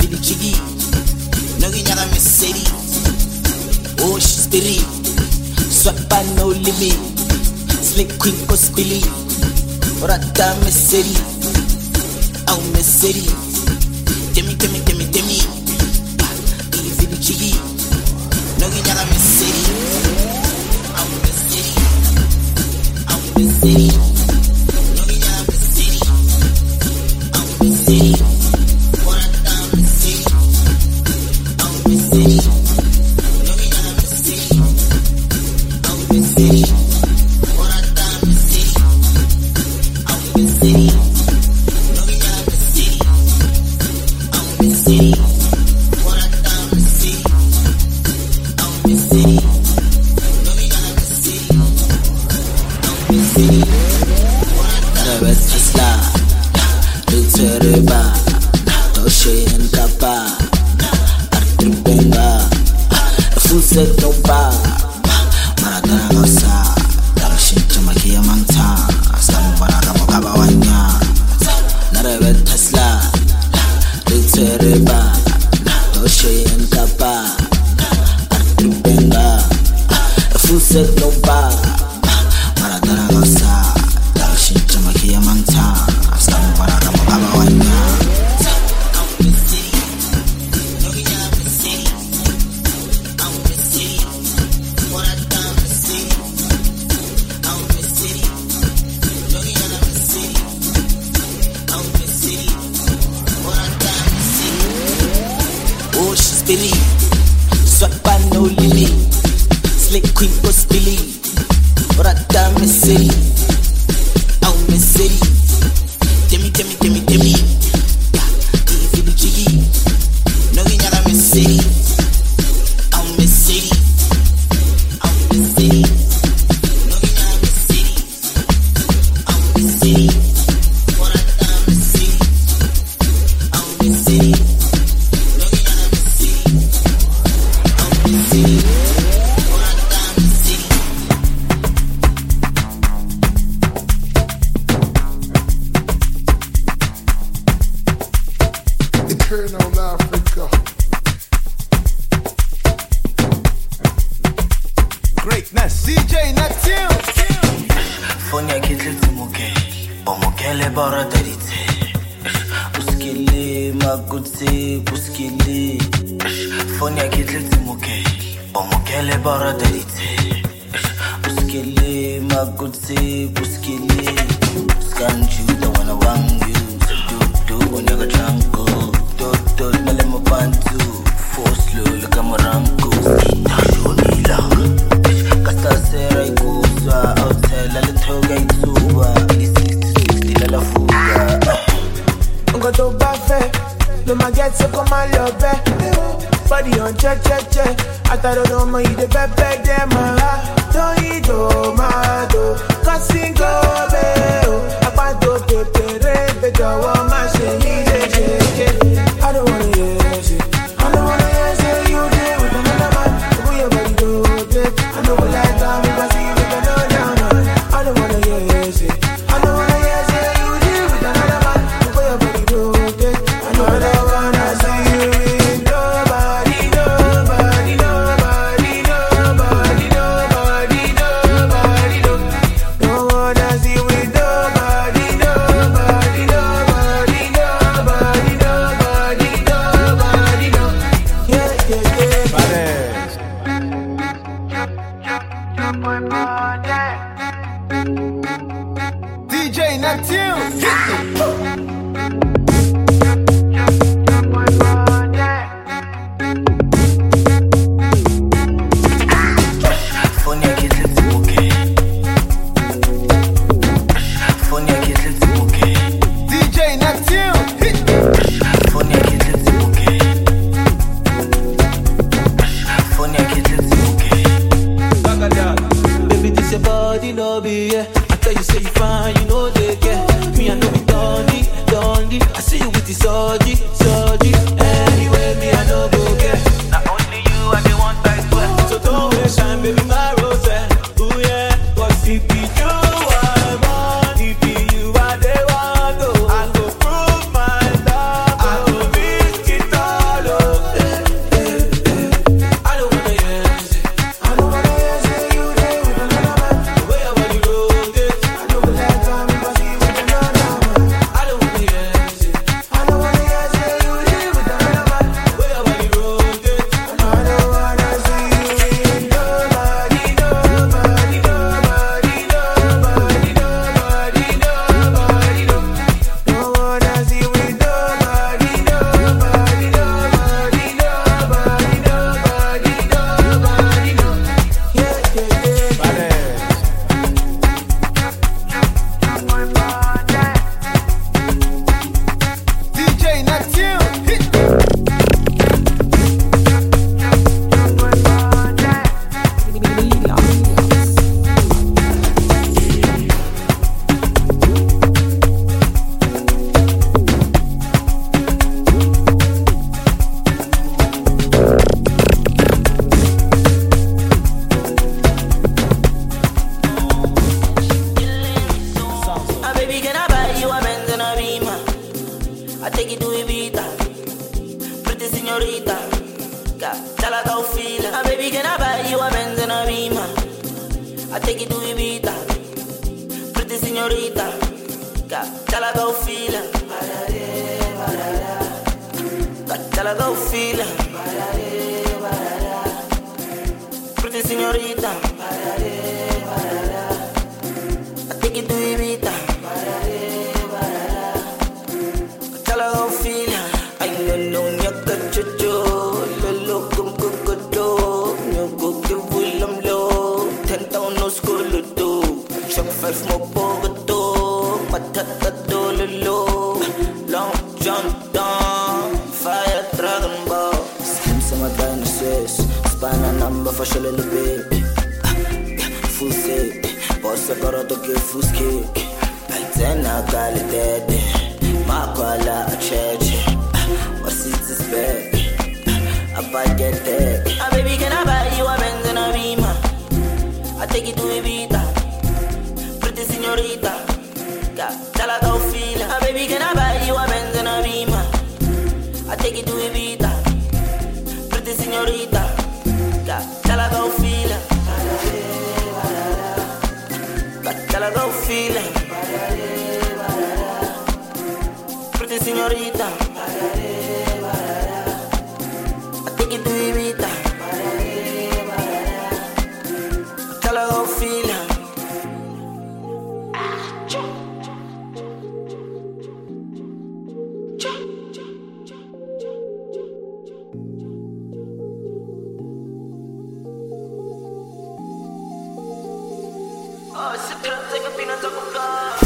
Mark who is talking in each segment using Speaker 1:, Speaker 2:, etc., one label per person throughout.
Speaker 1: the jiggy. Noginyara Mercedes. Oh, she's Billy. Swappa no limit. Slick queen for Spilly. Rata Mercedes. Oh, Mercedes. Demi. Easy the jiggy. Noginyara Mercedes. Oh, Mercedes. Oh, Mercedes. Noginyara Mercedes. Oh, Mercedes.
Speaker 2: I go prove my love. I go risk it all.
Speaker 1: I take it to Ibiza. Pretty señorita. Tell her go feel it. Baby, can I buy you a Benz and a Beamer? I take it to Ibiza. Pretty señorita. Tell her go feel it. Tell her go feel it. Pretty señorita. I take it to Ibiza. Tell her go feel it. I know you got your joy. Look, go, you go give William low. 10 down no school to do. Shop 5 more Bogotá. Matata low. Long jump down. Fire Dragon Ball. Skim some of dinosaurs. Span a number for show little bit. Full set. Boss a got to give full kick. I then I got it dead. Makwala a church. What's it's back? I get that. Baby, can I buy you a Benz and a Beamer? I take it to Ibiza. Pretty señorita. Tell her go feel it. Baby, can I buy you a Benz and a Beamer? I take it to Ibiza. Pretty señorita. Tell her go feel it. Tell her go feel it. Pretty señorita. Take it to Ibiza. Tell her how feel. Oh, sit down, take a peanut of car.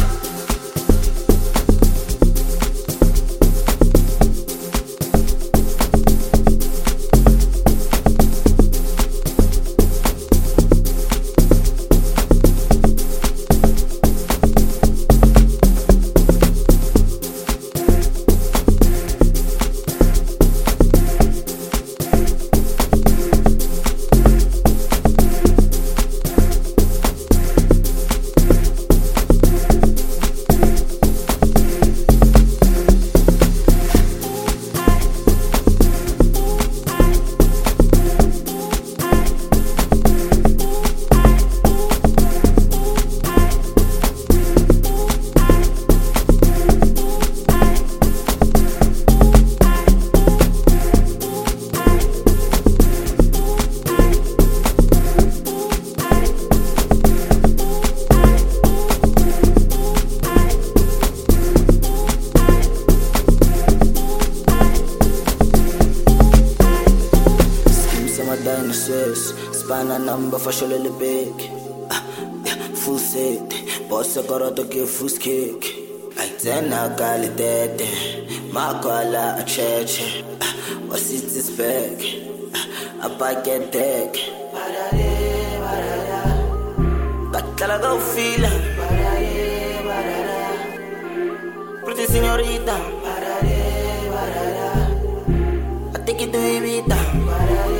Speaker 1: Span a number for show little big. Full set. Boss a got to give full kick. I then I got it dead. Makwala a church. What's it's back? I back get deck. But tell her go feel it. Pretty señorita. I take it to Ibiza.